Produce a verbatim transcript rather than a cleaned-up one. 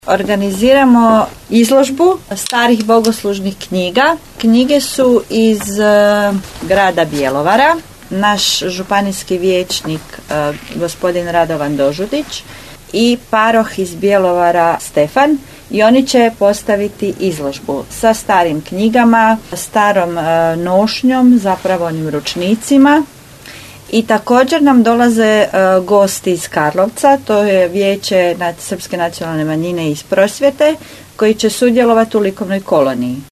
Organiziramo izložbu starih bogoslužnih knjiga. Knjige su iz uh, grada Bjelovara. Naš županijski vijećnik uh, gospodin Radovan Dožudić i paroh iz Bjelovara Stefan, i oni će postaviti izložbu sa starim knjigama, starom uh, nošnjom, zapravo onim ručnicima. I također nam dolaze uh, gosti iz Karlovca, to je Vijeće nad srpske nacionalne manjine iz prosvjete, koji će sudjelovati u likovnoj koloniji.